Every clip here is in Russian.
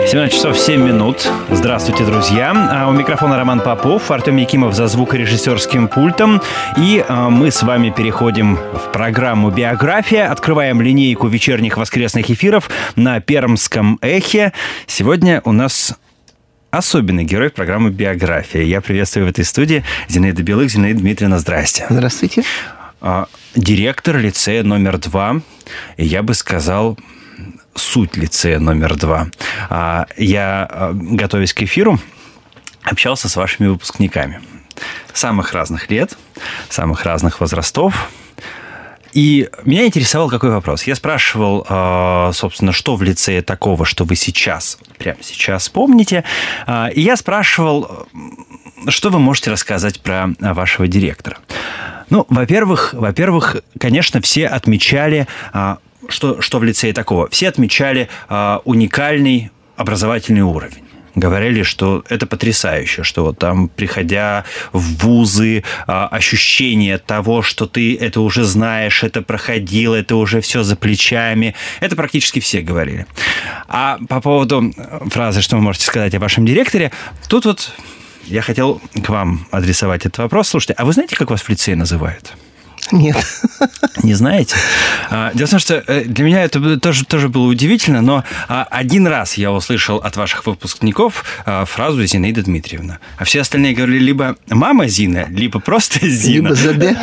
17 часов 7 минут. Здравствуйте, друзья. У микрофона Роман Попов, Артем Якимов за звукорежиссерским пультом. И мы с вами переходим в программу «Биография». Открываем линейку вечерних воскресных эфиров на Пермском эхе. Сегодня у нас особенный герой программы «Биография». Я приветствую в этой студии Зинаида Белых. Зинаида Дмитриевна, здрасте. Здравствуйте. Директор лицея номер 2. Я бы сказал... суть лицея номер 2. Я, готовясь к эфиру, общался с вашими выпускниками самых разных лет, самых разных возрастов. И меня интересовал какой вопрос. Я спрашивал, собственно, что в лицее такого, что вы сейчас, прямо сейчас помните. И я спрашивал, что вы можете рассказать про вашего директора. Ну, во-первых, конечно, все отмечали... Что в лицее такого? Все отмечали уникальный образовательный уровень. Говорили, что это потрясающе, что вот там, приходя в вузы, ощущение того, что ты это уже знаешь, это проходил, это уже все за плечами. Это практически все говорили. А по поводу фразы, что вы можете сказать о вашем директоре, тут вот я хотел к вам адресовать этот вопрос. Слушайте, а вы знаете, как вас в лицее называют? Нет. Не знаете? Дело в том, что для меня это тоже было удивительно, но один раз я услышал от ваших выпускников фразу «Зинаида Дмитриевна». А все остальные говорили либо «мама Зина», либо просто «Зина». Либо «ЗД».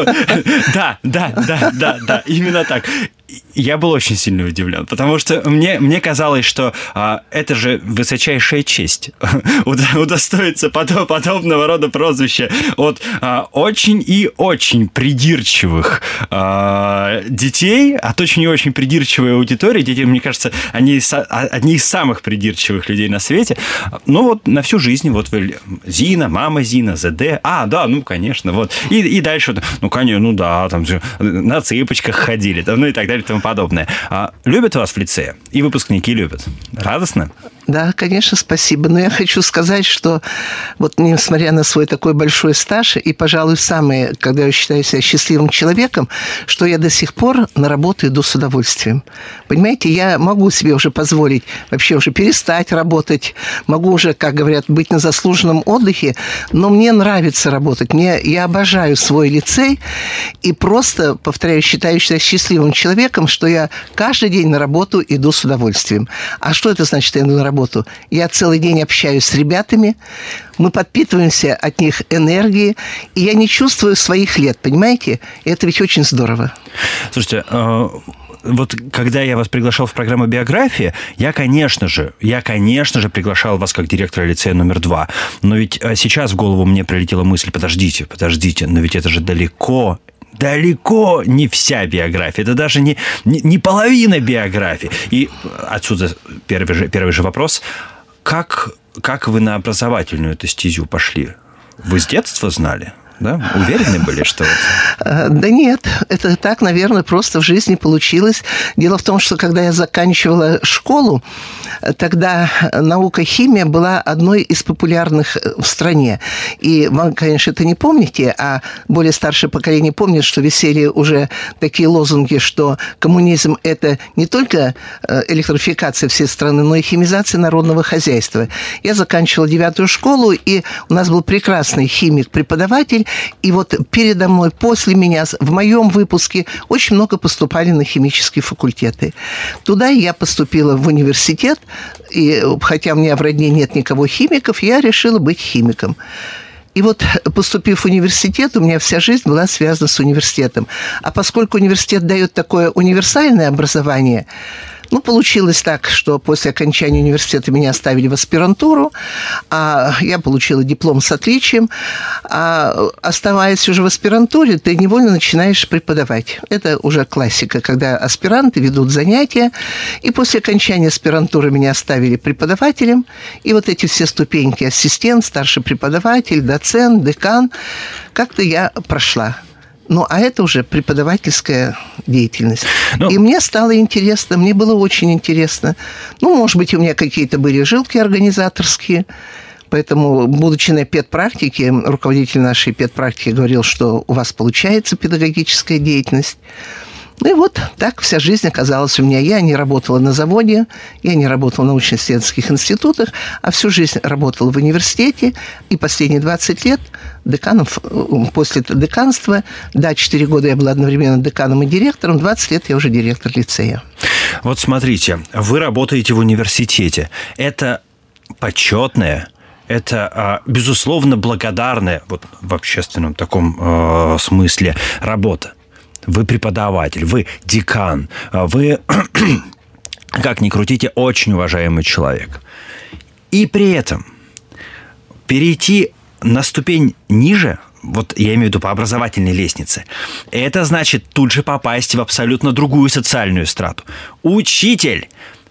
Да, именно так. Я был очень сильно удивлен, потому что мне казалось, что это же высочайшая честь удостоиться подобного рода прозвища от очень и очень придирчивых детей, от очень и очень придирчивой аудитории. Дети, мне кажется, они одни из самых придирчивых людей на свете. Ну вот на всю жизнь, вот вы Зина, мама Зина, ЗД. Да, ну конечно, вот. И дальше, ну конечно, ну да, там же на цыпочках ходили, там, ну и так далее и тому подобное. Любят вас в лицее? И выпускники любят? Радостно? Да, конечно, спасибо. Но я хочу сказать, что вот несмотря на свой такой большой стаж, и, пожалуй, самое, когда я считаю себя счастливым человеком, что я до сих пор на работу иду с удовольствием. Понимаете, я могу себе уже позволить вообще уже перестать работать, могу уже, как говорят, быть на заслуженном отдыхе, но мне нравится работать. Я обожаю свой лицей и просто, повторяю, считаю себя счастливым человеком, что я каждый день на работу иду с удовольствием. А что это значит, я иду на работу? Я целый день общаюсь с ребятами, мы подпитываемся от них энергией, и я не чувствую своих лет, понимаете? И это ведь очень здорово. Слушайте, вот когда я вас приглашал в программу «Биография», я, конечно же, приглашал вас как директора лицея номер 2. Но ведь сейчас в голову мне прилетела мысль, подождите, но ведь это же далеко не вся биография, это даже не половина биографии. И отсюда первый же вопрос. Как вы на образовательную эту стезю пошли? Вы с детства знали? Да? Уверены были, что это? Да нет, это так, наверное, просто в жизни получилось. Дело в том, что когда я заканчивала школу, тогда наука химия была одной из популярных в стране. И вы, конечно, это не помните, а более старшее поколение помнит, что висели уже такие лозунги, что коммунизм – это не только электрификация всей страны, но и химизация народного хозяйства. Я заканчивала 9-ю школу, и у нас был прекрасный химик-преподаватель, и вот передо мной, после меня, в моем выпуске очень много поступали на химические факультеты. Туда я поступила в университет, и хотя у меня в родне нет никого химиков, я решила быть химиком. И вот, поступив в университет, у меня вся жизнь была связана с университетом. А поскольку университет дает такое универсальное образование, получилось так, что после окончания университета меня оставили в аспирантуру, а я получила диплом с отличием. А оставаясь уже в аспирантуре, ты невольно начинаешь преподавать. Это уже классика, когда аспиранты ведут занятия. И после окончания аспирантуры меня оставили преподавателем. И вот эти все ступеньки: ассистент, старший преподаватель, доцент, декан, как-то я прошла. А это уже преподавательская деятельность. И мне стало интересно, мне было очень интересно. Может быть, у меня какие-то были жилки организаторские. Поэтому, будучи на педпрактике, руководитель нашей педпрактики говорил, что у вас получается педагогическая деятельность. Ну и вот так вся жизнь оказалась у меня. Я не работала на заводе, я не работала в научно-исследовательских институтах, а всю жизнь работала в университете. И последние 20 лет после деканства, 4 года я была одновременно деканом и директором, 20 лет я уже директор лицея. Вот смотрите, вы работаете в университете. Это почетное, это, безусловно, благодарная вот, в общественном таком смысле работа. Вы преподаватель, вы декан, вы, как ни крутите, очень уважаемый человек. И при этом перейти на ступень ниже, вот я имею в виду по образовательной лестнице, это значит тут же попасть в абсолютно другую социальную страту. Учитель!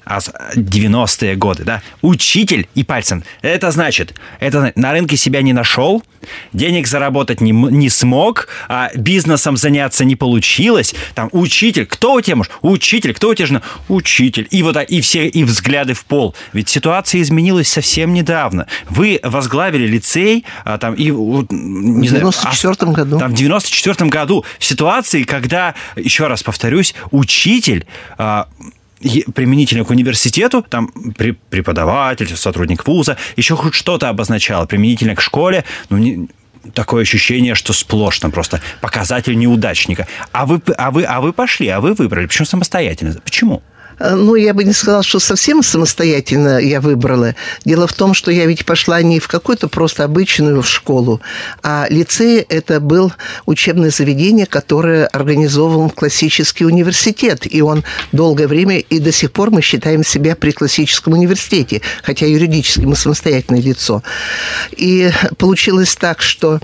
90-е годы, да, учитель и пальцем. Это значит, на рынке себя не нашел, денег заработать не смог, бизнесом заняться не получилось. Там учитель, кто у тебя муж? Учитель, кто у тебя жена? Учитель. И вот и все, и взгляды в пол. Ведь ситуация изменилась совсем недавно. Вы возглавили лицей, там, и, не знаю, в 94-м году. Там, в 94-м году, в ситуации, когда, еще раз повторюсь, учитель... применительно к университету, там преподаватель, сотрудник вуза, еще хоть что-то обозначало. Применительно к школе, такое ощущение, что сплошь там просто показатель неудачника. А вы пошли, вы выбрали. Почему самостоятельно? Почему? Ну, я бы не сказала, что совсем самостоятельно я выбрала. Дело в том, что я ведь пошла не в какую-то просто обычную школу, а лицей – это был учебное заведение, которое организовывал классический университет. И он долгое время, и до сих пор мы считаем себя при классическом университете, хотя юридически мы самостоятельное лицо. И получилось так, что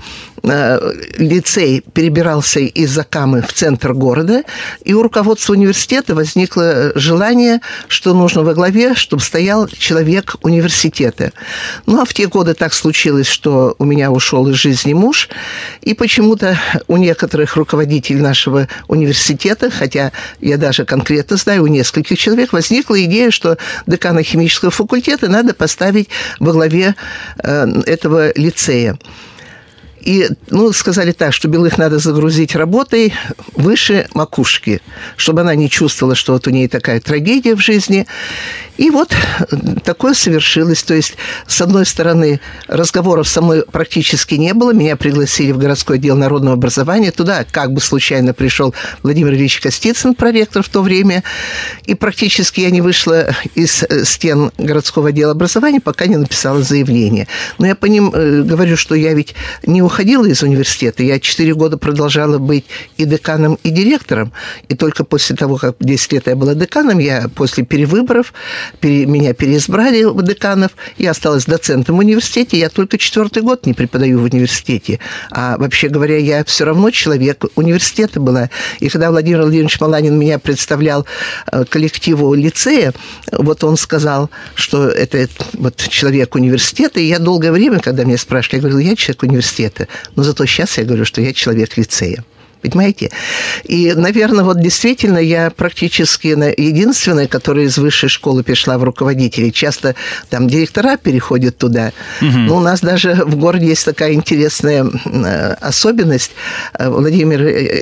лицей перебирался из Закамы в центр города, и у руководства университета возникло желание, что нужно во главе, чтобы стоял человек университета. Ну, а в те годы так случилось, что у меня ушел из жизни муж, и почему-то у некоторых руководителей нашего университета, хотя я даже конкретно знаю, у нескольких человек возникла идея, что декана химического факультета надо поставить во главе этого лицея. И, сказали так, что Белых надо загрузить работой выше макушки, чтобы она не чувствовала, что вот у нее такая трагедия в жизни. И вот такое совершилось. То есть, с одной стороны, разговоров со мной практически не было. Меня пригласили в городской отдел народного образования. Туда как бы случайно пришел Владимир Ильич Костицын, проректор в то время. И практически я не вышла из стен городского отдела образования, пока не написала заявление. Но я по ним говорю, что я ведь не уходила из университета. Я 4 года продолжала быть и деканом, и директором. И только после того, как 10 лет я была деканом, я после перевыборов меня переизбрали в деканов, я осталась доцентом в университете, я только 4-й год не преподаю в университете. А вообще говоря, я все равно человек университета была. И когда Владимир Владимирович Маланин меня представлял коллективу лицея, вот он сказал, что это вот человек университета, и я долгое время, когда меня спрашивали, я говорила, я человек университета, но зато сейчас я говорю, что я человек лицея. Понимаете? И, наверное, вот действительно я практически единственная, которая из высшей школы перешла в руководители. Часто там директора переходят туда. Но у нас даже в городе есть такая интересная особенность. Владимир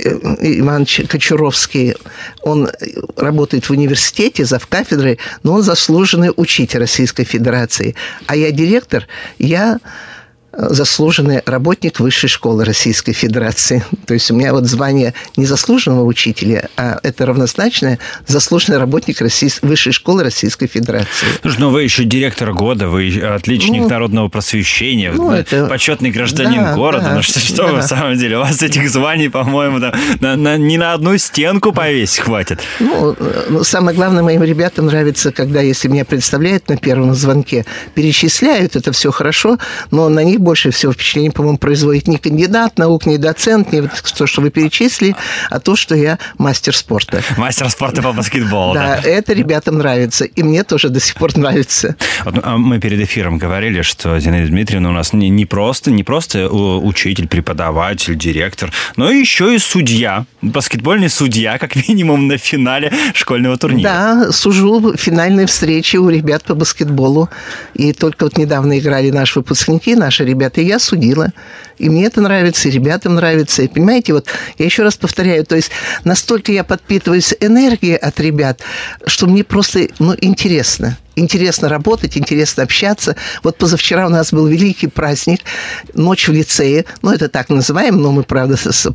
Иванович Кочуровский, он работает в университете, завкафедрой, но он заслуженный учитель Российской Федерации. А я директор, я заслуженный работник Высшей школы Российской Федерации. То есть у меня вот звание не заслуженного учителя, а это равнозначное заслуженный работник Высшей школы Российской Федерации. Слушай, вы еще директор года, вы отличник народного просвещения, это... почетный гражданин города. Да, что вы в самом деле? У вас этих званий, по-моему, ни на одну стенку повесить хватит. Самое главное, моим ребятам нравится, когда, если меня представляют на первом звонке, перечисляют, это все хорошо, но на них больше всего впечатление, по-моему, производит не кандидат наук, не доцент, не то, что вы перечислили, а то, что я мастер спорта. Мастер спорта по баскетболу. Да, это ребятам нравится, и мне тоже до сих пор нравится. Мы перед эфиром говорили, что Зинаида Дмитриевна у нас не просто учитель, преподаватель, директор, но еще и судья, баскетбольный судья, как минимум, на финале школьного турнира. Да, сужу финальные встречи у ребят по баскетболу, и только вот недавно играли наши выпускники, наши ребята, и я судила. И мне это нравится, и ребятам нравится. И понимаете, вот я еще раз повторяю, то есть настолько я подпитываюсь энергией от ребят, что мне просто, интересно. Интересно работать, интересно общаться. Вот позавчера у нас был великий праздник, ночь в лицее. Это так называем, но мы, правда, с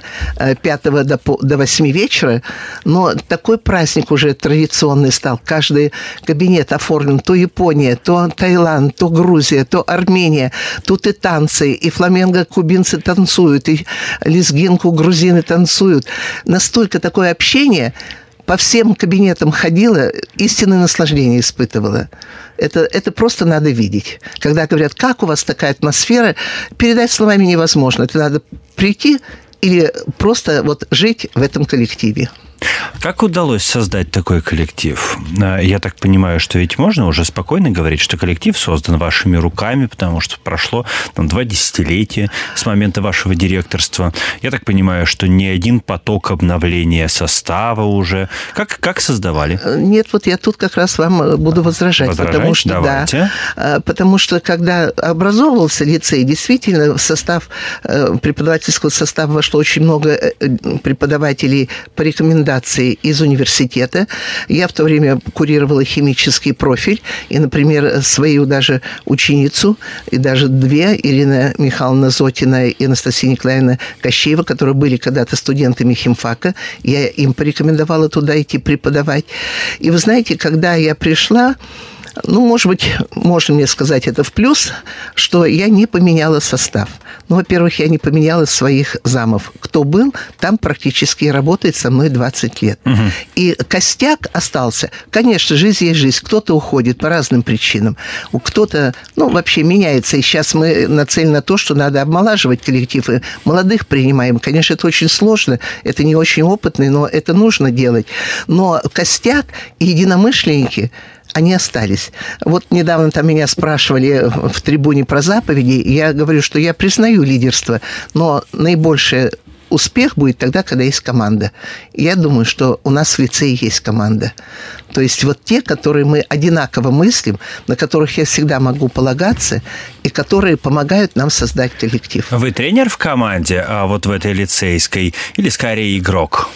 4:30 до 8 вечера. Но такой праздник уже традиционный стал. Каждый кабинет оформлен. То Япония, то Таиланд, то Грузия, то Армения. Тут и танцы, и фламенго кубинцы танцуют, и лезгинку грузины танцуют. Настолько такое общение... По всем кабинетам ходила, истинное наслаждение испытывала. Это просто надо видеть. Когда говорят, как у вас такая атмосфера, передать словами невозможно. Это надо прийти или просто жить в этом коллективе. Как удалось создать такой коллектив? Я так понимаю, что ведь можно уже спокойно говорить, что коллектив создан вашими руками, потому что прошло 2 десятилетия с момента вашего директорства. Я так понимаю, что не один поток обновления состава уже. Как создавали? Нет, я тут как раз вам буду возражать. Потому что, давайте. Да, потому что когда образовывался лицей, действительно в состав преподавательского состава вошло очень много преподавателей по рекомендации из университета. Я в то время курировала химический профиль, и, например, свою даже ученицу, и даже 2, Ирина Михайловна Зотина и Анастасия Николаевна Кощеева, которые были когда-то студентами химфака, я им порекомендовала туда идти преподавать. И вы знаете, когда я пришла, может быть, можно мне сказать это в плюс, что я не поменяла состав. Во-первых, я не поменяла своих замов. Кто был, там практически работает со мной 20 лет. Угу. И костяк остался. Конечно, жизнь есть жизнь. Кто-то уходит по разным причинам. Кто-то, вообще меняется. И сейчас мы нацелены на то, что надо обмолаживать коллектив. И молодых принимаем. Конечно, это очень сложно. Это не очень опытный, но это нужно делать. Но костяк и единомышленники... они остались. Недавно меня спрашивали в трибуне про заповеди, и я говорю, что я признаю лидерство, но наибольший успех будет тогда, когда есть команда. И я думаю, что у нас в лицее есть команда. То есть те, которые мы одинаково мыслим, на которых я всегда могу полагаться, и которые помогают нам создать коллектив. Вы тренер в команде, в этой лицейской, или скорее игрок?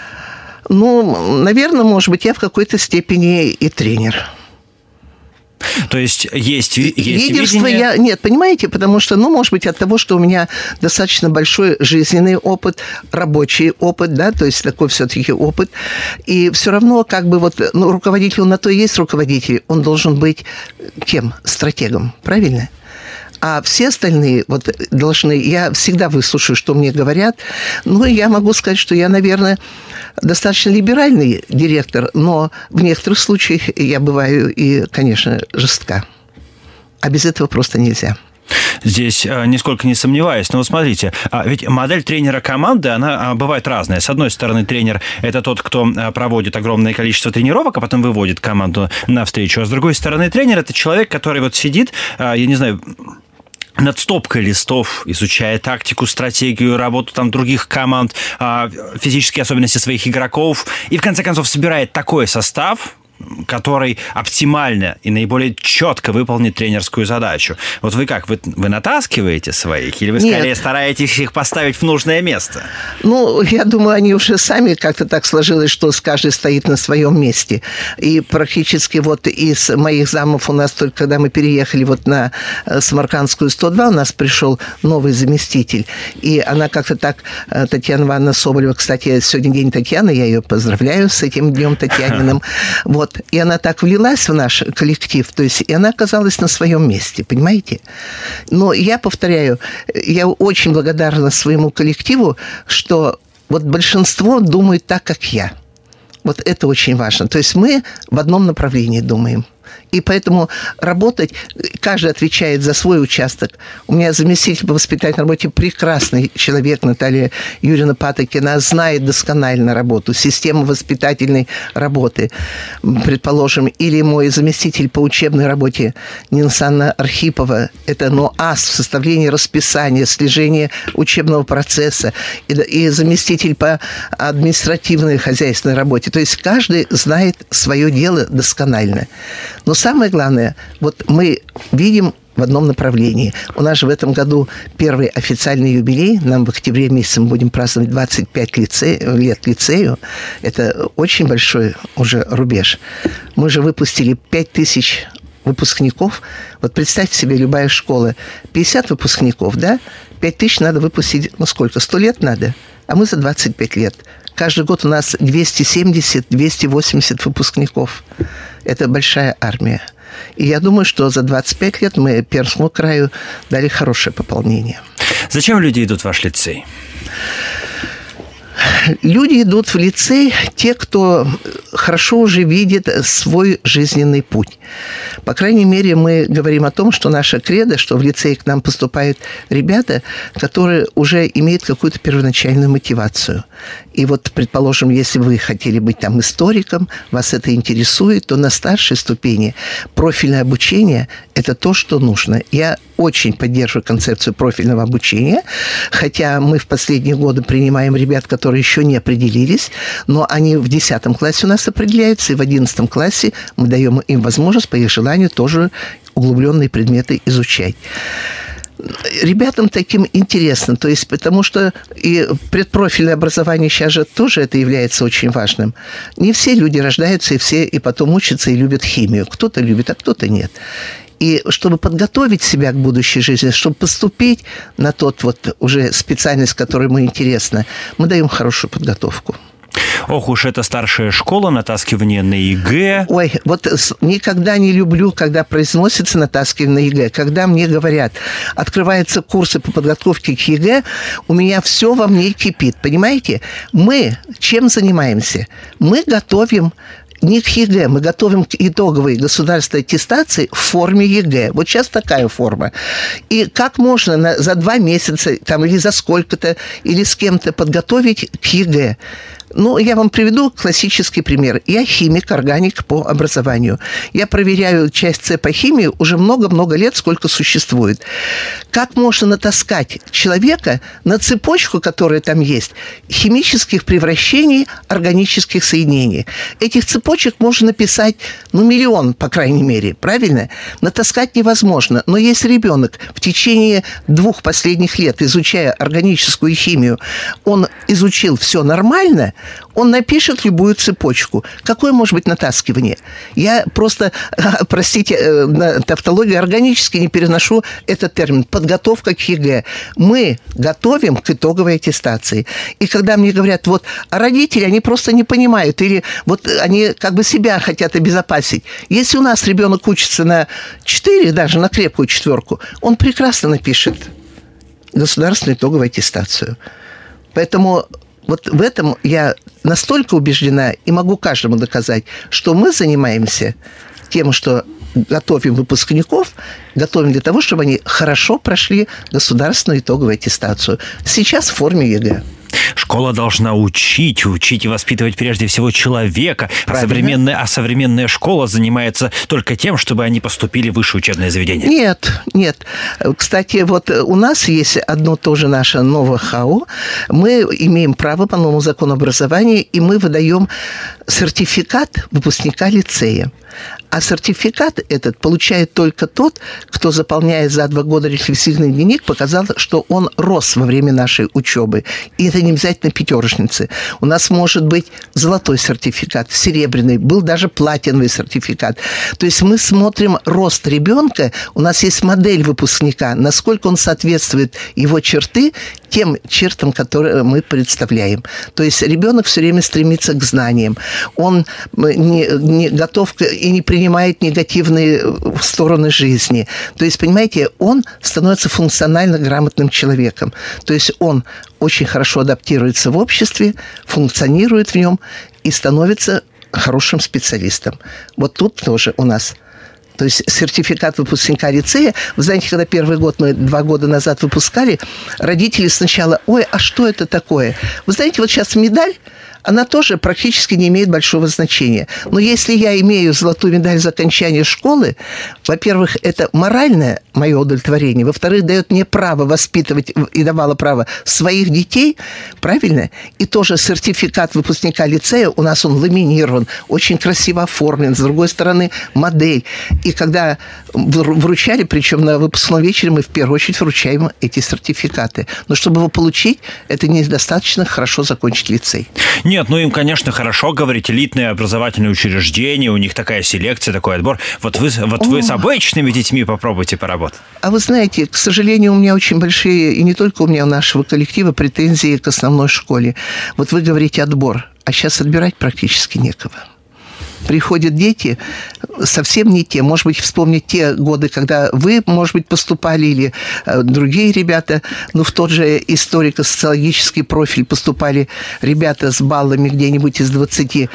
Наверное, может быть, я в какой-то степени и тренер. То есть лидерство видение... Нет, понимаете, потому что, может быть, от того, что у меня достаточно большой жизненный опыт, рабочий опыт, да, то есть такой все-таки опыт. И все равно, руководитель, он на то и есть руководитель, он должен быть кем? Стратегом, правильно? А все остальные должны... Я всегда выслушаю, что мне говорят. Я могу сказать, что я, наверное, достаточно либеральный директор, но в некоторых случаях я бываю и, конечно, жестка. А без этого просто нельзя. Здесь нисколько не сомневаюсь. Но смотрите, ведь модель тренера команды, она бывает разная. С одной стороны, тренер – это тот, кто проводит огромное количество тренировок, а потом выводит команду навстречу. А с другой стороны, тренер – это человек, который сидит, я не знаю... над стопкой листов, изучая тактику, стратегию, работу других команд, физические особенности своих игроков, и в конце концов собирает такой состав, который оптимально и наиболее четко выполнит тренерскую задачу. Вы как? Вы натаскиваете своих? Или вы скорее стараетесь их поставить в нужное место? Я думаю, они уже сами как-то так сложилось, что каждый стоит на своем месте. И практически из моих замов у нас только, когда мы переехали на Самаркандскую 102, у нас пришел новый заместитель. И она как-то так, Татьяна Ивановна Соболева, кстати, сегодня день Татьяны, я ее поздравляю с этим днем Татьяниным. И она так влилась в наш коллектив, то есть и она оказалась на своем месте, понимаете? Но я повторяю, я очень благодарна своему коллективу, что большинство думает так, как я. Это очень важно. То есть мы в одном направлении думаем. И поэтому работать, каждый отвечает за свой участок. У меня заместитель по воспитательной работе прекрасный человек, Наталья Юрьевна Патокина, знает досконально работу, систему воспитательной работы, предположим. Или мой заместитель по учебной работе Нина Александровна Архипова. Это ас в составлении расписания, слежения учебного процесса. И заместитель по административной хозяйственной работе. То есть каждый знает свое дело досконально. Но самое главное, мы видим в одном направлении. У нас же в этом году первый официальный юбилей. Нам в октябре месяце мы будем праздновать 25 лет лицею. Это очень большой уже рубеж. Мы же выпустили 5000 выпускников. Вот представьте себе, любая школа, 50 выпускников, да? 5000 надо выпустить, сколько? 100 лет надо? А мы за 25 лет. Каждый год у нас 270-280 выпускников. Это большая армия. И я думаю, что за 25 лет мы Пермскому краю дали хорошее пополнение. Зачем люди идут в ваш лицей? Люди идут в лицей, те, кто хорошо уже видит свой жизненный путь. По крайней мере, мы говорим о том, что наша кредо, что в лицей к нам поступают ребята, которые уже имеют какую-то первоначальную мотивацию. И вот, предположим, если вы хотели быть там историком, вас это интересует, то на старшей ступени профильное обучение – это то, что нужно. Я очень поддерживаю концепцию профильного обучения, хотя мы в последние годы принимаем ребят, которые еще не определились, но они в 10 классе у нас определяются, и в 11 классе мы даем им возможность по их желанию тоже углубленные предметы изучать. Ребятам таким интересно, то есть потому что и предпрофильное образование сейчас же тоже это является очень важным. Не все люди рождаются и потом учатся и любят химию. Кто-то любит, а кто-то нет. И чтобы подготовить себя к будущей жизни, чтобы поступить на тот вот уже специальность, которая ему интересна, мы даем хорошую подготовку. Ох уж эта старшая школа, натаскивание на ЕГЭ. Ой, вот никогда не люблю, когда произносится натаскивание на ЕГЭ. Когда мне говорят, открываются курсы по подготовке к ЕГЭ, у меня все во мне кипит. Понимаете? Мы чем занимаемся? Мы готовим не к ЕГЭ, мы готовим к итоговой государственной аттестации в форме ЕГЭ. Вот сейчас такая форма. И как можно за 2 месяца там, или за сколько-то, или с кем-то подготовить к ЕГЭ? Ну, я вам приведу классический пример. Я химик, органик по образованию. Я проверяю часть С по химии уже много-много лет, сколько существует. Как можно натаскать человека на цепочку, которая там есть, химических превращений органических соединений? Этих цепочек можно написать, 1 миллион, по крайней мере, правильно? Натаскать невозможно. Но если ребенок в течение 2 последних лет, изучая органическую химию, он изучил все нормально, он напишет любую цепочку. Какое может быть натаскивание? Я просто, простите, на тавтологию органически не переношу этот термин. Подготовка к ЕГЭ. Мы готовим к итоговой аттестации. И когда мне говорят, вот, а родители, они просто не понимают, или вот они как бы себя хотят обезопасить. Если у нас ребенок учится на 4, даже на крепкую 4, он прекрасно напишет государственную итоговую аттестацию. Поэтому вот в этом я настолько убеждена и могу каждому доказать, что мы занимаемся тем, что готовим выпускников, готовим для того, чтобы они хорошо прошли государственную итоговую аттестацию. Сейчас в форме ЕГЭ. Школа должна учить и воспитывать прежде всего человека. А современная школа занимается только тем, чтобы они поступили в высшее учебное заведение. Нет. Кстати, вот у нас есть одно тоже наше новое ХАО. Мы имеем право по новому закону образования, и мы выдаем сертификат выпускника лицея. А сертификат этот получает только тот, кто, заполняя за 2 года рефлексивный дневник, показал, что он рос во время нашей учебы. И это не обязательно пятерочницы. У нас может быть золотой сертификат, серебряный, был даже платиновый сертификат. То есть мы смотрим рост ребенка, у нас есть модель выпускника, насколько он соответствует его черты тем чертам, которые мы представляем. То есть ребенок все время стремится к знаниям. Он не готов и не принимает негативные стороны жизни. То есть, понимаете, он становится функционально грамотным человеком. То есть он очень хорошо адаптируется в обществе, функционирует в нем и становится хорошим специалистом. Вот тут тоже у нас. То есть сертификат выпускника лицея. Вы знаете, когда первый год мы 2 года назад выпускали, родители сначала, ой, а что это такое? Вы знаете, вот сейчас медаль, она тоже практически не имеет большого значения. Но если я имею золотую медаль за окончание школы, во-первых, это моральное мое удовлетворение, во-вторых, дает мне право воспитывать и давало право своих детей, правильно? И тоже сертификат выпускника лицея, у нас он ламинирован, очень красиво оформлен, с другой стороны модель. И когда вручали, причем на выпускном вечере, мы в первую очередь вручаем эти сертификаты. Но чтобы его получить, это недостаточно хорошо закончить лицей. Нет, ну им, конечно, хорошо говорить, элитные образовательные учреждения, у них такая селекция, такой отбор. Вот вы с обычными детьми попробуйте поработать. А вы знаете, к сожалению, у меня очень большие, и не только у меня, у нашего коллектива, претензии к основной школе. Вот вы говорите отбор, а сейчас отбирать практически некого. Приходят дети совсем не те. Может быть, вспомнить те годы, когда вы, может быть, поступали, или другие ребята, в тот же историко-социологический профиль поступали ребята с баллами где-нибудь из 20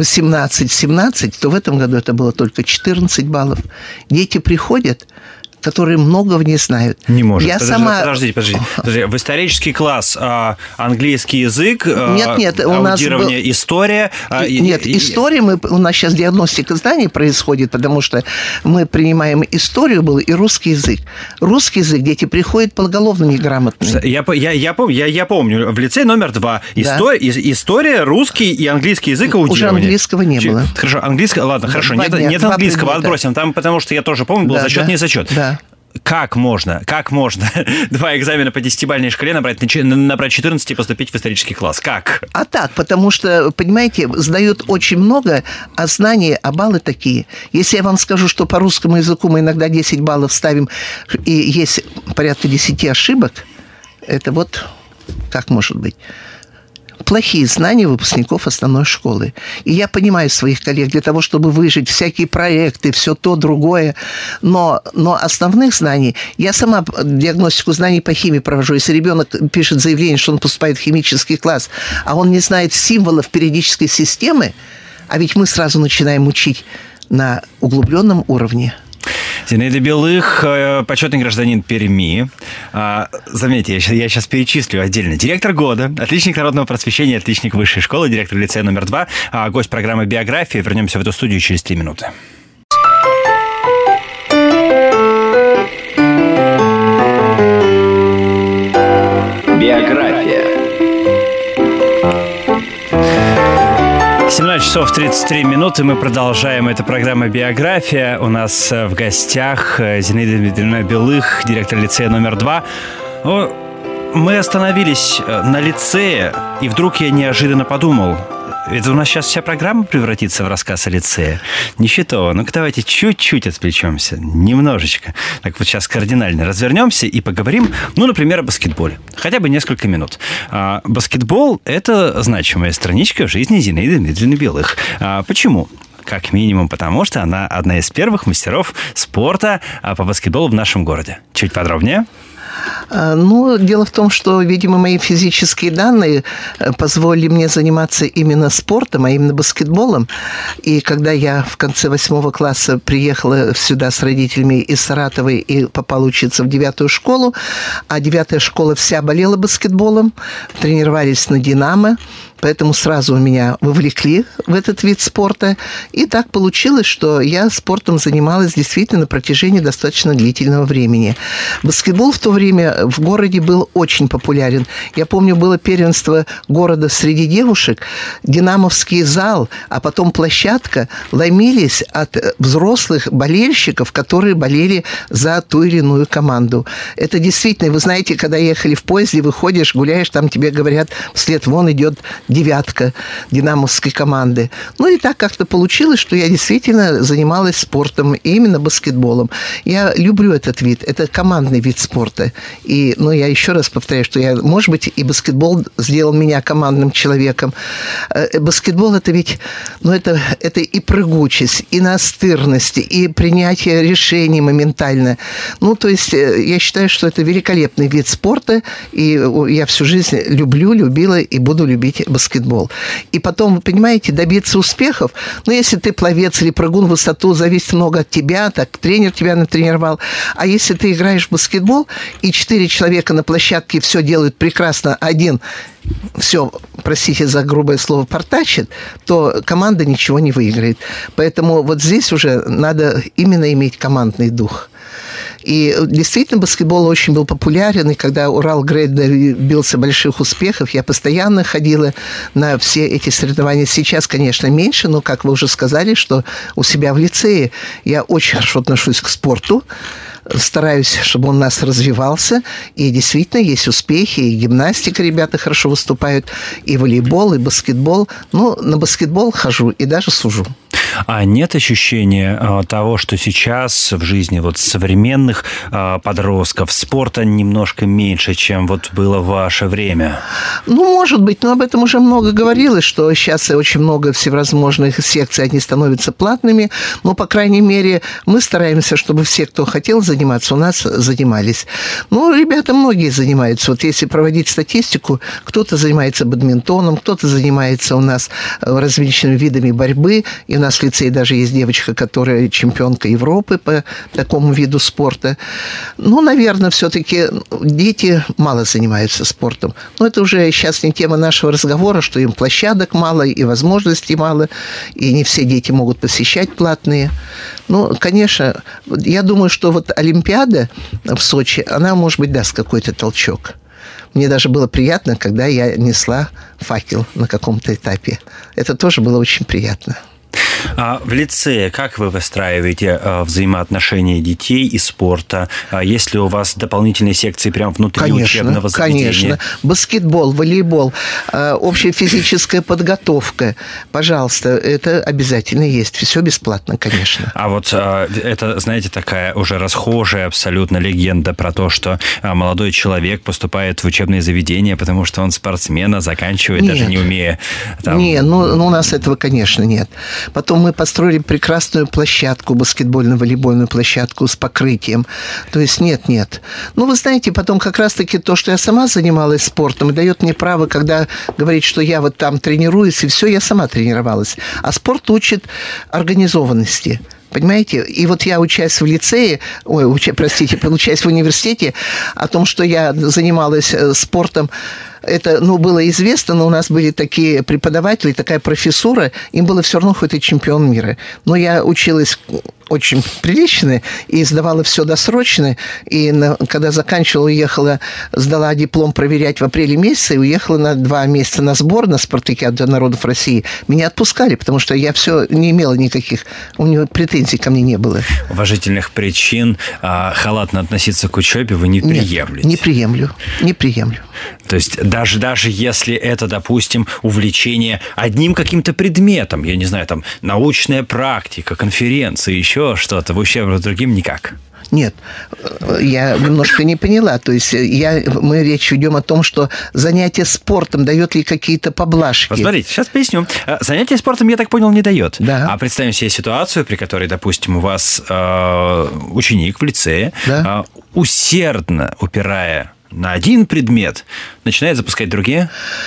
18-17, то в этом году это было только 14 баллов. Дети приходят, которые многого не знают. Не может. Подождите. В исторический класс английский язык, нет, у нас история. Нет, история, у нас сейчас диагностика знаний происходит, потому что мы принимаем историю, был и русский язык. Русский язык дети приходят поголовно неграмотные. Я помню, в лицее номер 2 история, русский и английский язык аудирование. Уже английского не было. Хорошо, английского, ладно, хорошо, нет английского, отбросим, там, потому что я тоже помню, был зачет, не зачет. Да. Как можно 2 экзамена по 10-бальной шкале набрать 14 и поступить в исторический класс? Как? А так, потому что, понимаете, сдают очень много, а знания, а баллы такие. Если я вам скажу, что по русскому языку мы иногда 10 баллов ставим, и есть порядка 10 ошибок, это вот как может быть? Плохие знания выпускников основной школы. И я понимаю своих коллег, для того, чтобы выжить, всякие проекты, все то, другое. Но основных знаний... Я сама диагностику знаний по химии провожу. Если ребенок пишет заявление, что он поступает в химический класс, а он не знает символов периодической системы, а ведь мы сразу начинаем учить на углубленном уровне. Зинаида Белых, почетный гражданин Перми. Заметьте, я сейчас перечислю отдельно. Директор года, отличник народного просвещения, отличник высшей школы, директор лицея номер 2, гость программы «Биография». Вернемся в эту студию через 3 минуты. Биография. 17 часов 33 минуты. Мы продолжаем. Это программа «Биография». У нас в гостях Зинаида Дмитриевна Белых, директор лицея номер 2. Мы остановились на лицее, и вдруг я неожиданно подумал, это у нас сейчас вся программа превратится в рассказ о лицее. Ничего. Ну-ка давайте чуть-чуть отвлечемся. Немножечко. Так вот сейчас кардинально развернемся и поговорим, например, о баскетболе. Хотя бы несколько минут. Баскетбол – это значимая страничка в жизни Зинаиды Дмитриевны Белых. Почему? Как минимум потому, что она одна из первых мастеров спорта по баскетболу в нашем городе. Чуть подробнее. Дело в том, что, видимо, мои физические данные позволили мне заниматься именно спортом, а именно баскетболом. И когда я в конце 8 класса приехала сюда с родителями из Саратова и попала учиться в 9-ю школу, а 9-я школа вся болела баскетболом, тренировались на «Динамо», поэтому сразу меня вовлекли в этот вид спорта. И так получилось, что я спортом занималась действительно на протяжении достаточно длительного времени. Баскетбол в то время в городе был очень популярен. Я помню, было первенство города среди девушек, динамовский зал, а потом площадка ломились от взрослых болельщиков, которые болели за ту или иную команду. Это действительно, вы знаете, когда ехали в поезде, выходишь, гуляешь, там тебе говорят, вслед вон идет 9-ка динамовской команды. И так как-то получилось, что я действительно занималась спортом, и именно баскетболом. Я люблю этот вид, это командный вид спорта. И, я еще раз повторяю, что я, может быть, и баскетбол сделал меня командным человеком. Баскетбол – это ведь, это и прыгучесть, и настырность, и принятие решений моментально. То есть, я считаю, что это великолепный вид спорта, и я всю жизнь любила и буду любить баскетбол. баскетбол. И потом, вы понимаете, добиться успехов, ну, если ты пловец или прыгун в высоту, зависит много от тебя, так тренер тебя натренировал. А если ты играешь в баскетбол, и 4 человека на площадке все делают прекрасно, один все, простите за грубое слово, портачит, то команда ничего не выиграет. Поэтому вот здесь уже надо именно иметь командный дух. И действительно, баскетбол очень был популярен, и когда Урал Грейд добился больших успехов, я постоянно ходила на все эти соревнования. Сейчас, конечно, меньше, но, как вы уже сказали, что у себя в лицее я очень хорошо отношусь к спорту, стараюсь, чтобы он у нас развивался, и действительно есть успехи, и гимнастика ребята хорошо выступают, и волейбол, и баскетбол. Ну, на баскетбол хожу и даже сужу. А нет ощущения того, что сейчас в жизни вот современных подростков спорта немножко меньше, чем вот было в ваше время? Ну, может быть, но об этом уже много говорилось, что сейчас очень много всевозможных секций, они становятся платными, но, по крайней мере, мы стараемся, чтобы все, кто хотел заниматься, у нас занимались. Ну, ребята многие занимаются. Вот если проводить статистику, кто-то занимается бадминтоном, кто-то занимается у нас различными видами борьбы, и у нас в лицее даже есть девочка, которая чемпионка Европы по такому виду спорта. Ну, наверное, все-таки дети мало занимаются спортом. Но это уже сейчас не тема нашего разговора, что им площадок мало и возможностей мало, и не все дети могут посещать платные. Ну, конечно, я думаю, что вот Олимпиада в Сочи, она, может быть, даст какой-то толчок. Мне даже было приятно, когда я несла факел на каком-то этапе. Это тоже было очень приятно. А в лицее как вы выстраиваете взаимоотношения детей и спорта? Есть ли у вас дополнительные секции прямо внутри учебного заведения? Конечно. Баскетбол, волейбол, общая физическая подготовка. Пожалуйста, это обязательно есть. Все бесплатно, конечно. А вот это, знаете, такая уже расхожая абсолютно легенда про то, что молодой человек поступает в учебное заведение, потому что он спортсмен, а заканчивает, даже не умея. Нет, ну у нас этого, конечно, нет. Потом мы построили прекрасную площадку, баскетбольно-волейбольную площадку с покрытием. То есть нет. Ну, вы знаете, потом как раз-таки то, что я сама занималась спортом, и дает мне право, когда говорить, что я вот там тренируюсь, и все, я сама тренировалась. А спорт учит организованности. Понимаете? И вот я, учась в лицее, учась в университете, о том, что я занималась спортом, это, было известно, но у нас были такие преподаватели, такая профессура, им было все равно, хоть и чемпион мира. Но я училась очень прилично и сдавала все досрочно. И когда заканчивала, уехала, сдала диплом проверять в апреле месяце и уехала на 2 месяца на сбор на спартакиаду народов России. Меня отпускали, потому что я все не имела никаких, у него претензий ко мне не было. Уважительных причин халатно относиться к учебе вы не приемлете? Нет, не приемлю. То есть даже если это, допустим, увлечение одним каким-то предметом, я не знаю, там, научная практика, конференция, еще что-то, в ущерб другим никак? Нет, я немножко не поняла. То есть мы речь ведем о том, что занятие спортом дает ли какие-то поблажки. Посмотрите, сейчас поясню. Занятие спортом, я так понял, не дает. Да. А представим себе ситуацию, при которой, допустим, у вас ученик в лицее, усердно упирая на один предмет, начинает запускать другие?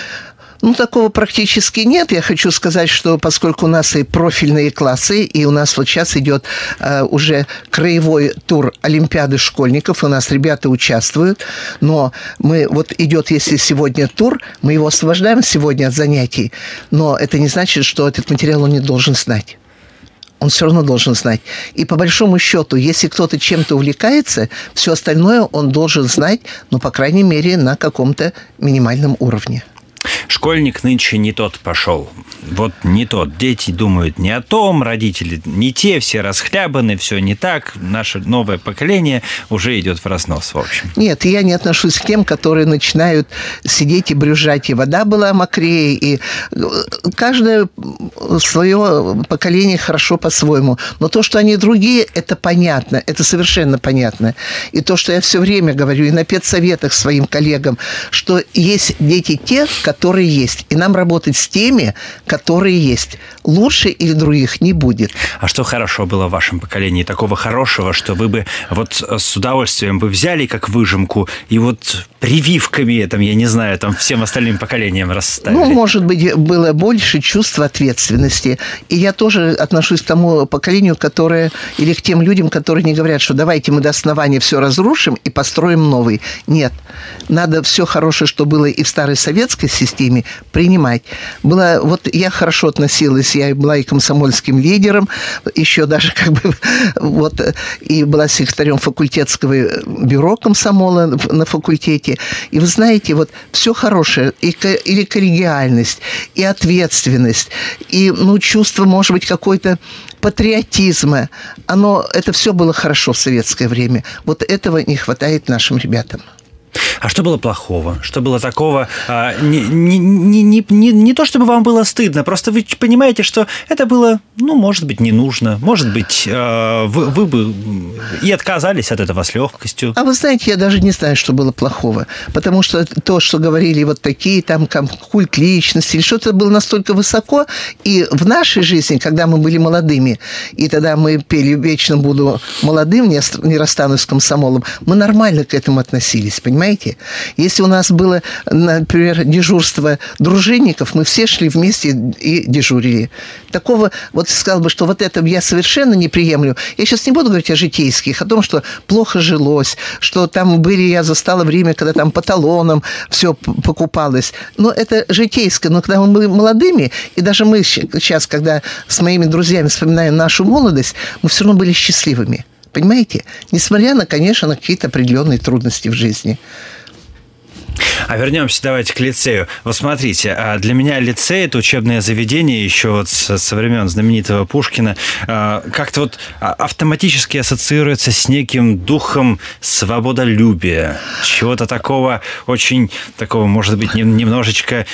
Такого практически нет. Я хочу сказать, что поскольку у нас и профильные классы, и у нас вот сейчас идет уже краевой тур Олимпиады школьников, у нас ребята участвуют, но идет, если сегодня тур, мы его освобождаем сегодня от занятий, но это не значит, что этот материал он не должен знать. Он все равно должен знать. И по большому счету, если кто-то чем-то увлекается, все остальное он должен знать, по крайней мере, на каком-то минимальном уровне. Школьник нынче не тот пошел. Вот не тот. Дети думают не о том, родители не те, все расхлябаны, все не так. Наше новое поколение уже идет в разнос, в общем. Нет, я не отношусь к тем, которые начинают сидеть и брюзжать. И вода была мокрее, и каждое свое поколение хорошо по-своему. Но то, что они другие, это понятно, это совершенно понятно. И то, что я все время говорю, и на педсоветах своим коллегам, что есть дети те, которые которые есть. И нам работать с теми, которые есть. Лучше или других не будет. А что хорошо было в вашем поколении? Такого хорошего, что вы бы вот с удовольствием бы взяли как выжимку и вот прививками, там, я не знаю, там всем остальным поколениям расставили? Ну, может быть, было больше чувства ответственности. И я тоже отношусь к тому поколению, которое, или к тем людям, которые не говорят, что давайте мы до основания все разрушим и построим новый. Нет. Надо все хорошее, что было и в старой советской системе, принимать. Вот я хорошо относилась, я была и комсомольским лидером, еще даже и была секретарем факультетского бюро комсомола на факультете. И вы знаете, вот все хорошее, или коллегиальность, и ответственность, и чувство, может быть, какой-то патриотизма, это все было хорошо в советское время. Вот этого не хватает нашим ребятам. А что было плохого? Что было такого? Не то, чтобы вам было стыдно, просто вы понимаете, что это было, может быть, не нужно. Может быть, вы бы и отказались от этого с легкостью. А вы знаете, я даже не знаю, что было плохого. Потому что то, что говорили вот такие там культ личности, или что-то было настолько высоко. И в нашей жизни, когда мы были молодыми, и тогда мы пели «Вечно буду молодым, не расстанусь с комсомолом», мы нормально к этому относились, понимаете? Если у нас было, например, дежурство дружинников, мы все шли вместе и дежурили. Такого, сказал бы, что вот это я совершенно не приемлю. Я сейчас не буду говорить о житейских, о том, что плохо жилось, что там я застала время, когда там по талонам все покупалось. Но это житейское. Но когда мы были молодыми, и даже мы сейчас, когда с моими друзьями вспоминаем нашу молодость, мы все равно были счастливыми. Понимаете? Несмотря на, конечно, на какие-то определенные трудности в жизни. А вернемся давайте к лицею. Вот смотрите, для меня лицей – это учебное заведение еще со времен знаменитого Пушкина. Как-то автоматически ассоциируется с неким духом свободолюбия. Чего-то такого очень, может быть, немножечко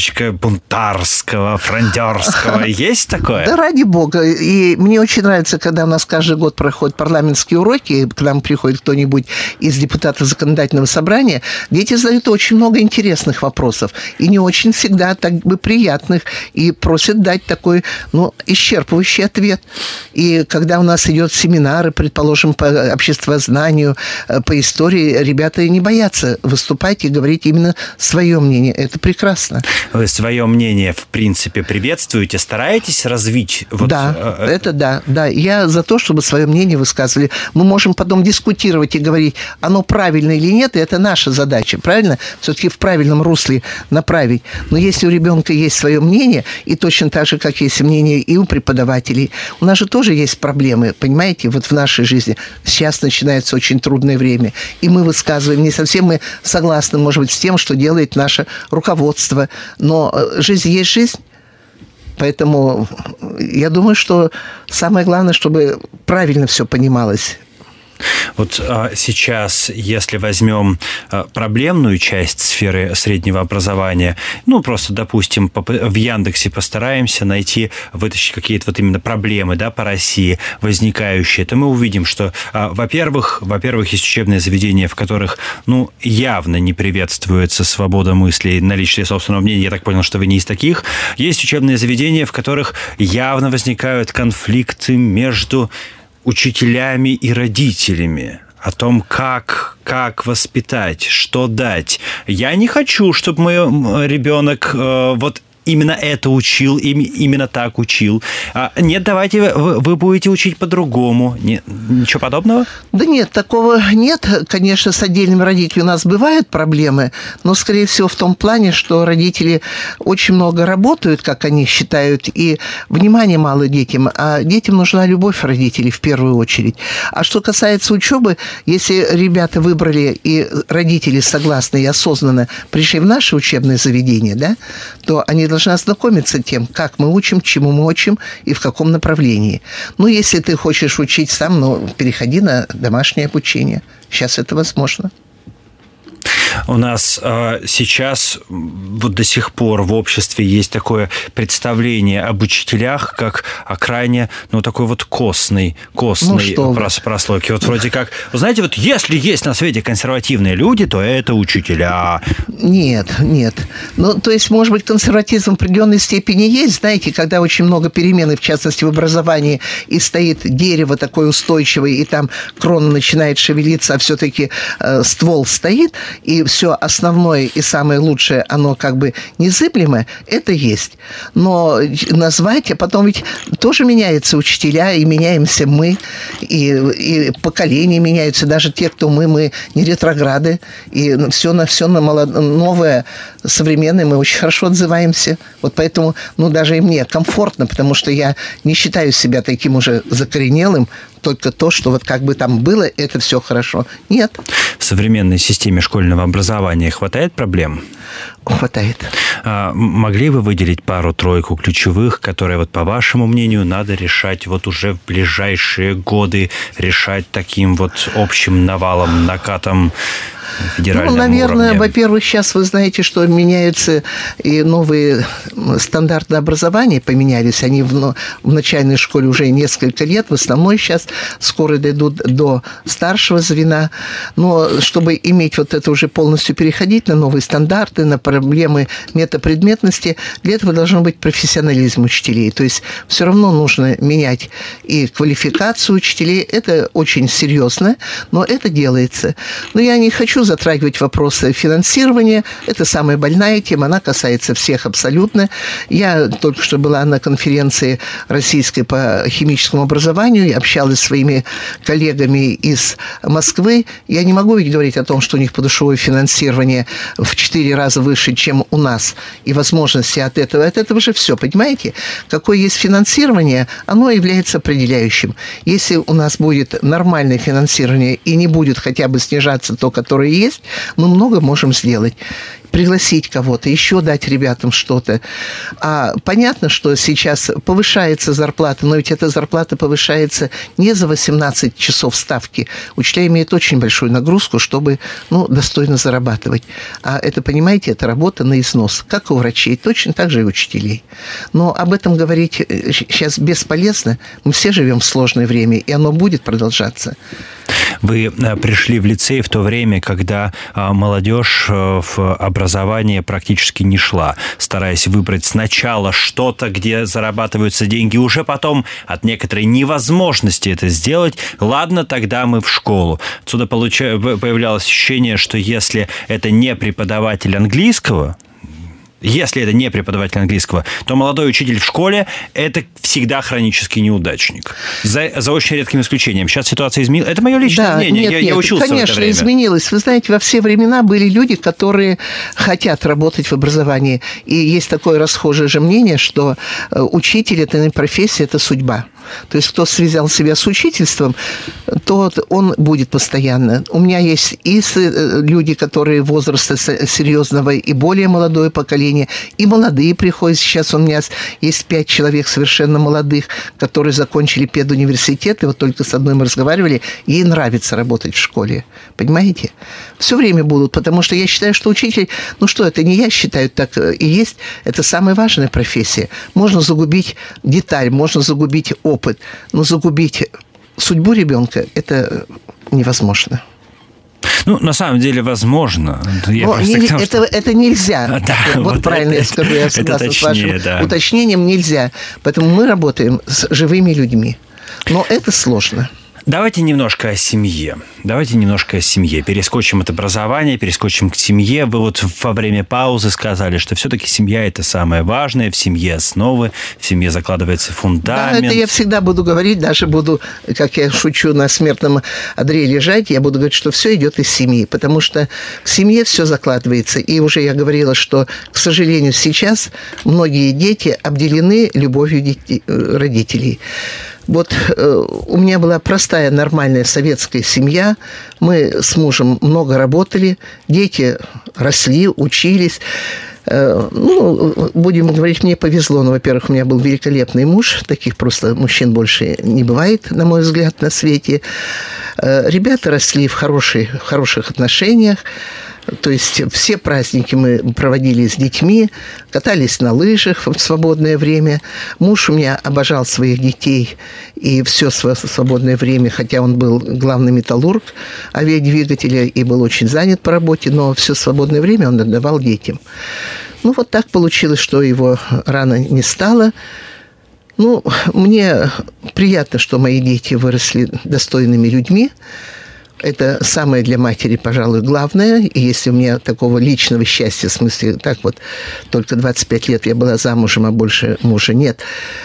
бунтарского, фрондерского. Есть такое? Да ради бога. И мне очень нравится, когда у нас каждый год проходят парламентские уроки, к нам приходит кто-нибудь из депутатов законодательного собрания, дети задают очень много интересных вопросов, и не очень всегда так бы приятных, и просят дать такой, исчерпывающий ответ. И когда у нас идет семинары, предположим, по обществознанию, по истории, ребята не боятся выступать и говорить именно свое мнение. Это прекрасно. Вы свое мнение, в принципе, приветствуете, стараетесь развить? Да, это да. Я за то, чтобы свое мнение высказывали. Мы можем потом дискутировать и говорить, оно правильно или нет, и это наша задача, правильно? Все-таки в правильном русле направить. Но если у ребенка есть свое мнение, и точно так же, как есть мнение и у преподавателей, у нас же тоже есть проблемы, понимаете, в нашей жизни. Сейчас начинается очень трудное время, и мы высказываем, не совсем мы согласны, может быть, с тем, что делает наше руководство, но жизнь есть жизнь. Поэтому я думаю, что самое главное, чтобы правильно все понималось. Вот сейчас, если возьмем проблемную часть сферы среднего образования, просто, допустим, в Яндексе постараемся вытащить какие-то именно проблемы, по России возникающие, то мы увидим, что, во-первых, есть учебные заведения, в которых, явно не приветствуется свобода мысли, наличие собственного мнения. Я так понял, что вы не из таких. Есть учебные заведения, в которых явно возникают конфликты между учителями и родителями, о том, как воспитать, что дать. Я не хочу, чтобы мой ребенок именно это учил, именно так учил. Нет, давайте вы будете учить по-другому. Ничего подобного? Да нет, такого нет. Конечно, с отдельными родителями у нас бывают проблемы, но, скорее всего, в том плане, что родители очень много работают, как они считают, и внимания мало детям, а детям нужна любовь родителей в первую очередь. А что касается учебы, если ребята выбрали, и родители согласны и осознанно пришли в наше учебное заведение, то они должны ознакомиться с тем, как мы учим, чему мы учим и в каком направлении. Если ты хочешь учить сам, переходи на домашнее обучение. Сейчас это возможно. У нас сейчас вот до сих пор в обществе есть такое представление об учителях, как о крайне, такой вот костной прослойке. Вот вроде как, вы знаете, вот если есть на свете консервативные люди, то это учителя. Нет. То есть, может быть, консерватизм в определенной степени есть. Знаете, когда очень много перемен, в частности, в образовании, и стоит дерево такое устойчивое, и там крона начинает шевелиться, а все-таки ствол стоит, и все основное и самое лучшее, оно как бы незыблемое, это есть. Но назвать, а потом ведь тоже меняются учителя, и меняемся мы, и поколения меняются, даже те, кто мы не ретрограды, и все на новое, современное, мы очень хорошо отзываемся. Вот поэтому, даже и мне комфортно, потому что я не считаю себя таким уже закоренелым, только то, что вот как бы там было, это все хорошо. Нет. В современной системе школьного образования хватает проблем? Хватает. Могли вы выделить пару-тройку ключевых, которые, вот по вашему мнению, надо решать вот уже в ближайшие годы, решать таким вот общим навалом, накатом федерального наверное, уровня? Во-первых, сейчас вы знаете, что меняются и новые стандарты образования поменялись. Они в начальной школе уже несколько лет, в основной сейчас скоро дойдут до старшего звена. Но чтобы иметь вот это уже полностью переходить на новые стандарты, на проблемы метапредметности, для этого должен быть профессионализм учителей. То есть все равно нужно менять и квалификацию учителей. Это очень серьезно, но это делается. Но я не хочу затрагивать вопросы финансирования. Это самая больная тема, она касается всех абсолютно. Я только что была на конференции российской по химическому образованию, общалась с своими коллегами из Москвы. Я не могу ведь говорить о том, что у них подушевое финансирование в 4 раза выше, чем у нас, и возможности от этого же все, понимаете? Какое есть финансирование, оно является определяющим. Если у нас будет нормальное финансирование и не будет хотя бы снижаться то, которое есть, мы много можем сделать. Пригласить кого-то, еще дать ребятам что-то. А понятно, что сейчас повышается зарплата, но ведь эта зарплата повышается не за 18 часов ставки. Учителя имеют очень большую нагрузку, чтобы достойно зарабатывать. А это, понимаете, это работа на износ. Как у врачей, точно так же и у учителей. Но об этом говорить сейчас бесполезно. Мы все живем в сложное время, и оно будет продолжаться. Вы пришли в лицей в то время, когда молодежь в образование практически не шла, стараясь выбрать сначала что-то, где зарабатываются деньги, уже потом от некоторой невозможности это сделать, ладно, тогда мы в школу. Отсюда появлялось ощущение, что если это не преподаватель английского, то молодой учитель в школе – это всегда хронический неудачник. За очень редким исключением. Сейчас ситуация изменилась. Это мое личное мнение. Я учился конечно, в это время. изменилось. Вы знаете, во все времена были люди, которые хотят работать в образовании. И есть такое расхожее же мнение, что учитель – это не профессия, это судьба. То есть, кто связал себя с учительством, тот он будет постоянно. У меня есть и люди, которые возраста серьезного, и более молодое поколение, и молодые приходят. Сейчас у меня есть 5 человек совершенно молодых, которые закончили педуниверситет, и вот только с одной мы разговаривали, ей нравится работать в школе. Понимаете? Все время будут, потому что я считаю, что учитель, это не я считаю, так и есть, это самая важная профессия. Можно загубить деталь, можно загубить опыт, но загубить судьбу ребенка – это невозможно. На самом деле, возможно. Это нельзя. Да, вот правильно я скажу, я согласна с вашим уточнением, нельзя. Поэтому мы работаем с живыми людьми. Но это сложно. Давайте немножко о семье. Перескочим от образования, перескочим к семье. Вы вот во время паузы сказали, что все-таки семья – это самое важное, в семье основы, в семье закладывается фундамент. Да, это я всегда буду говорить, даже буду, как я шучу, на смертном одре лежать, я буду говорить, что все идет из семьи, потому что в семье все закладывается. И уже я говорила, что, к сожалению, сейчас многие дети обделены любовью родителей. Вот у меня была простая, нормальная советская семья. Мы с мужем много работали. Дети росли, учились. Будем говорить, мне повезло. Во-первых, у меня был великолепный муж. Таких просто мужчин больше не бывает, на мой взгляд, на свете. Ребята росли в хороших отношениях. То есть все праздники мы проводили с детьми, катались на лыжах в свободное время. Муж у меня обожал своих детей и все свое свободное время, хотя он был главный металлург авиадвигателя и был очень занят по работе, но все свободное время он отдавал детям. Ну, вот так получилось, что его рано не стало. Ну, мне приятно, что мои дети выросли достойными людьми. Это самое для матери, пожалуй, главное. И если у меня такого личного счастья, в смысле, так вот, только 25 лет я была замужем, а больше мужа нет.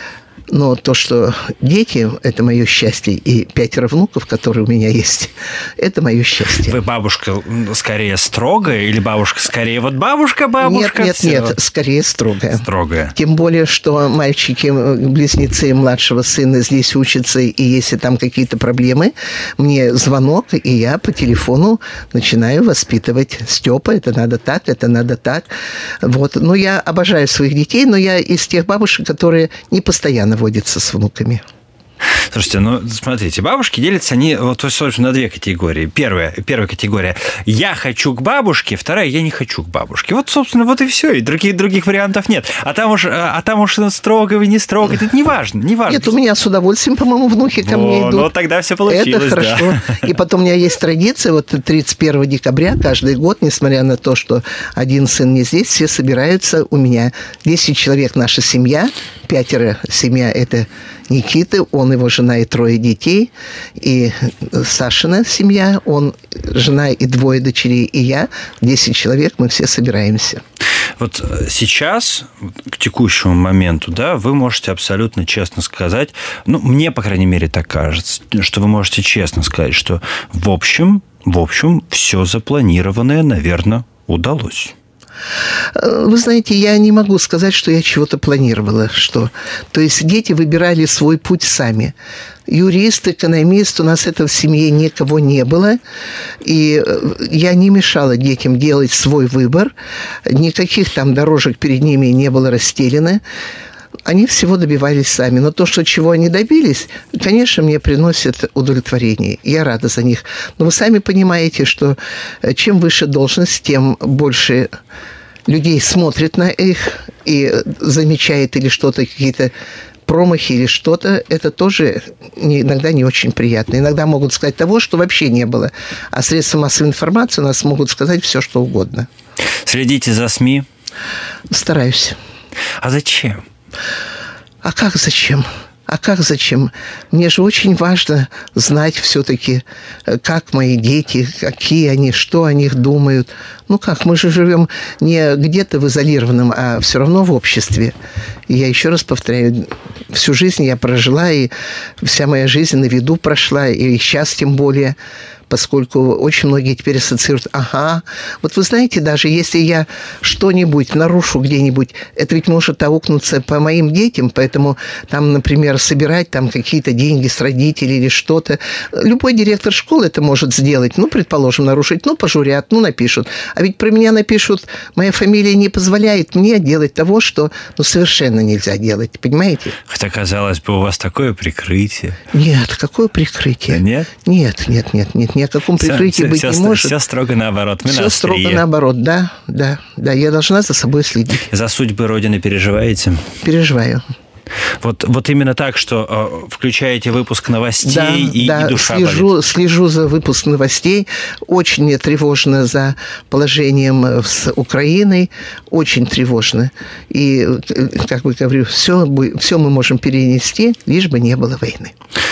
Но то, что дети – это мое счастье, и 5 внуков, которые у меня есть, это мое счастье. Вы бабушка скорее строгая или бабушка скорее вот бабушка? Нет, скорее строгая. Строгая. Тем более, что мальчики, близнецы младшего сына здесь учатся, и если там какие-то проблемы, мне звонок, и я по телефону начинаю воспитывать. Степа, это надо так, это надо так. Вот. Но я обожаю своих детей, но я из тех бабушек, которые не постоянно водится с внуками. Слушайте, ну, смотрите, бабушки делятся они, вот, собственно, на 2 категории. Первая категория – я хочу к бабушке, вторая – я не хочу к бабушке. Вот, собственно, вот и все, и других вариантов нет. А там уж строго вы не строго, это не важно. Нет, у меня с удовольствием, по-моему, внуки ко мне идут. Ну, тогда все получилось, это хорошо. Да. И потом у меня есть традиция, вот 31 декабря каждый год, несмотря на то, что один сын не здесь, все собираются у меня. 10 человек наша семья, 5 семья – это Никиты, он, его жена и 3 детей, и Сашина семья, он, жена и 2 дочерей, и я, 10 человек, мы все собираемся. Вот сейчас, к текущему моменту, да, вы можете абсолютно честно сказать, ну, мне, по крайней мере, так кажется, что вы можете честно сказать, что в общем, все запланированное, наверное, удалось. Вы знаете, я не могу сказать, что я чего-то планировала. То есть дети выбирали свой путь сами. Юрист, экономист, у нас этого в семье никого не было. И я не мешала детям делать свой выбор. Никаких там дорожек перед ними не было расстелено. Они всего добивались сами. Но то, чего они добились, конечно, мне приносит удовлетворение. Я рада за них. Но вы сами понимаете, что чем выше должность, тем больше людей смотрит на их и замечает или что-то, какие-то промахи или что-то. Это тоже иногда не очень приятно. Иногда могут сказать того, что вообще не было. А средства массовой информации у нас могут сказать все, что угодно. Следите за СМИ? Стараюсь. А зачем? А как зачем? Мне же очень важно знать все-таки, как мои дети, какие они, что о них думают. Ну как, мы же живем не где-то в изолированном, а все равно в обществе. И я еще раз повторяю, всю жизнь я прожила, и вся моя жизнь на виду прошла, и сейчас тем более, поскольку очень многие теперь ассоциируют, вот вы знаете, даже если я что-нибудь нарушу где-нибудь, это ведь может аукнуться по моим детям, поэтому там, например, собирать там какие-то деньги с родителей или что-то. Любой директор школы это может сделать, ну, предположим, нарушить, ну, пожурят, ну, напишут. А ведь про меня напишут, моя фамилия не позволяет мне делать того, что, ну, совершенно нельзя делать, понимаете? Хотя, казалось бы, у вас такое прикрытие. Нет, какое прикрытие? Нет? Нет. Ни о каком прикрытии быть не может. Все строго наоборот. Все строго наоборот, да. Я должна за собой следить. За судьбы Родины переживаете? Переживаю. Вот именно так, что включаете выпуск новостей и душа болит. Слежу за выпуском новостей. Очень мне тревожно за положением с Украиной. Очень тревожно. И, как бы говорю, все мы можем перенести, лишь бы не было войны.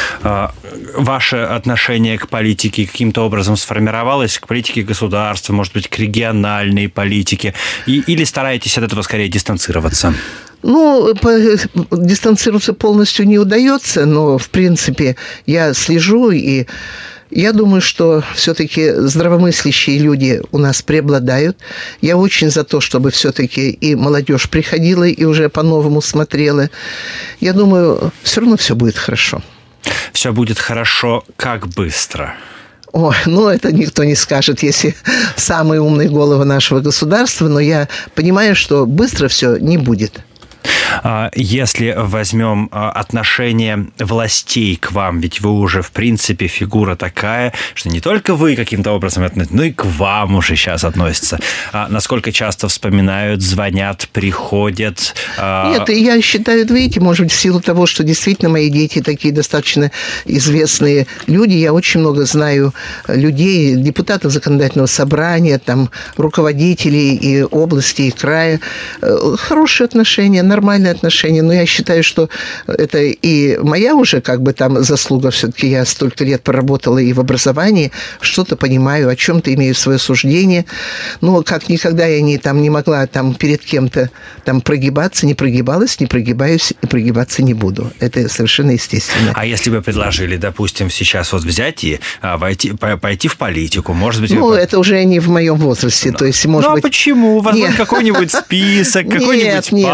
Ваше отношение к политике каким-то образом сформировалось? К политике государства, может быть, к региональной политике? Или стараетесь от этого скорее дистанцироваться? Ну, дистанцироваться полностью не удается, но, в принципе, я слежу, и я думаю, что все-таки здравомыслящие люди у нас преобладают. Я очень за то, чтобы все-таки и молодежь приходила и уже по-новому смотрела. Я думаю, все равно все будет хорошо. Все будет хорошо как быстро? Это никто не скажет, если самые умные головы нашего государства, но я понимаю, что быстро все не будет. Если возьмем отношение властей к вам, ведь вы уже, в принципе, фигура такая, что не только вы каким-то образом относитесь, но и к вам уже сейчас относятся. Насколько часто вспоминают, звонят, приходят? Нет, я считаю, видите, может быть, в силу того, что действительно мои дети такие достаточно известные люди, я очень много знаю людей, депутатов законодательного собрания, там, руководителей и области, и края. Хорошие отношения, нормальные отношения, но я считаю, что это и моя уже как бы там заслуга, все-таки я столько лет проработала и в образовании, что-то понимаю, о чем-то имею свое суждение, но как никогда я не могла там перед кем-то там прогибаться, не прогибалась, не прогибаюсь и прогибаться не буду. Это совершенно естественно. А если бы предложили, допустим, сейчас вот взять и пойти в политику, может быть... это уже не в моем возрасте, то есть, может быть... почему? Возможно, какой-нибудь список, какой-нибудь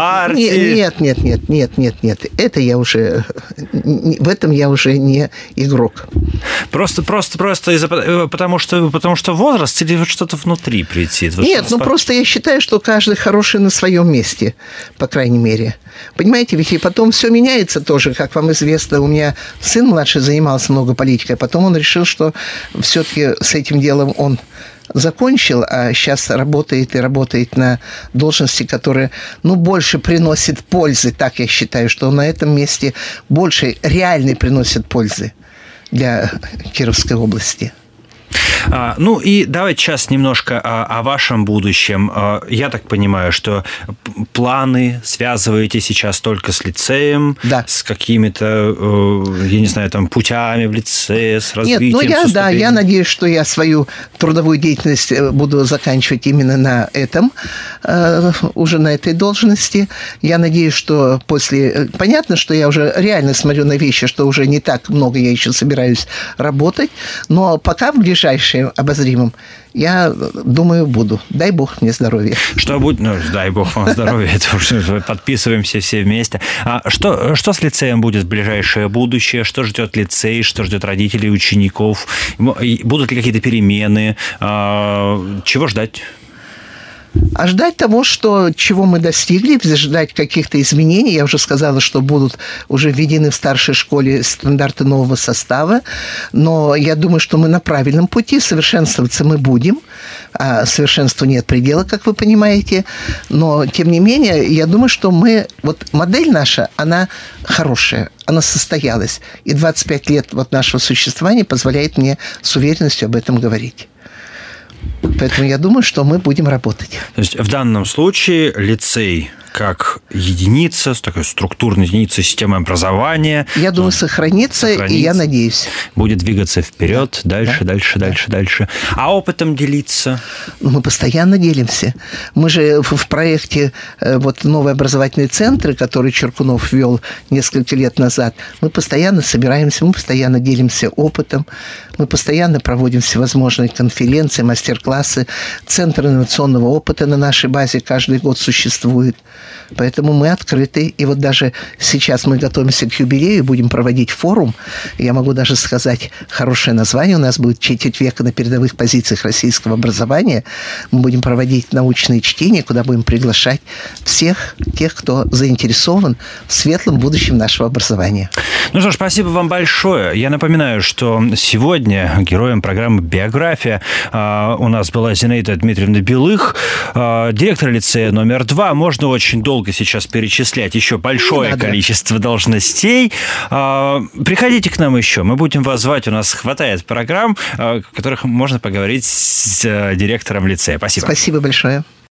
партии? Нет. Это я уже... В этом я уже не игрок. Просто потому что возраст или что-то внутри прийти? Нет, просто я считаю, что каждый хороший на своем месте, по крайней мере. Понимаете, ведь и потом все меняется тоже, как вам известно. У меня сын младший занимался много политикой, потом он решил, что все-таки с этим делом он закончил, а сейчас работает на должности, которая, больше приносит пользы. Так я считаю, что он на этом месте больше реальной приносит пользы для Кировской области. И давайте сейчас немножко о вашем будущем. Я так понимаю, что планы связываете сейчас только с лицеем, да, с какими-то, я не знаю, там, путями в лицее, с развитием. Нет, я надеюсь, что я свою трудовую деятельность буду заканчивать именно на этом, уже на этой должности. Я надеюсь, что Понятно, что я уже реально смотрю на вещи, что уже не так много я еще собираюсь работать, но пока в ближайшем обозримом, я думаю, буду. Дай бог мне здоровья. Что будет? Дай бог вам здоровья. Это уже подписываемся все вместе. Что с лицеем будет в ближайшее будущее? Что ждет лицей? Что ждет родителей, учеников? Будут ли какие-то перемены? Чего ждать? А ждать того, чего мы достигли, ждать каких-то изменений. Я уже сказала, что будут уже введены в старшей школе стандарты нового состава. Но я думаю, что мы на правильном пути. Совершенствоваться мы будем. А совершенству нет предела, как вы понимаете. Но, тем не менее, я думаю, что модель наша, она хорошая. Она состоялась. И 25 лет нашего существования позволяет мне с уверенностью об этом говорить. Поэтому я думаю, что мы будем работать. То есть в данном случае лицей как единица, такой структурной единицей системы образования. Я думаю, сохранится, и я надеюсь. Будет двигаться вперед, дальше. А опытом делиться? Мы постоянно делимся. Мы же в проекте новые образовательные центры, который Чиркунов ввел несколько лет назад, мы постоянно собираемся, мы постоянно делимся опытом, мы постоянно проводим всевозможные конференции, мастер-классы. Центр инновационного опыта на нашей базе каждый год существует. Поэтому мы открыты. И даже сейчас мы готовимся к юбилею, будем проводить форум. Я могу даже сказать хорошее название. У нас будет «Четверть века на передовых позициях российского образования». Мы будем проводить научные чтения, куда будем приглашать всех тех, кто заинтересован в светлом будущем нашего образования. Ну что ж, спасибо вам большое. Я напоминаю, что сегодня героем программы «Биография» у нас была Зинаида Дмитриевна Белых, директор лицея номер 2. Можно очень долго сейчас перечислять еще большое количество должностей. Приходите к нам еще. Мы будем вас звать. У нас хватает программ, в которых можно поговорить с директором лицея. Спасибо. Спасибо большое.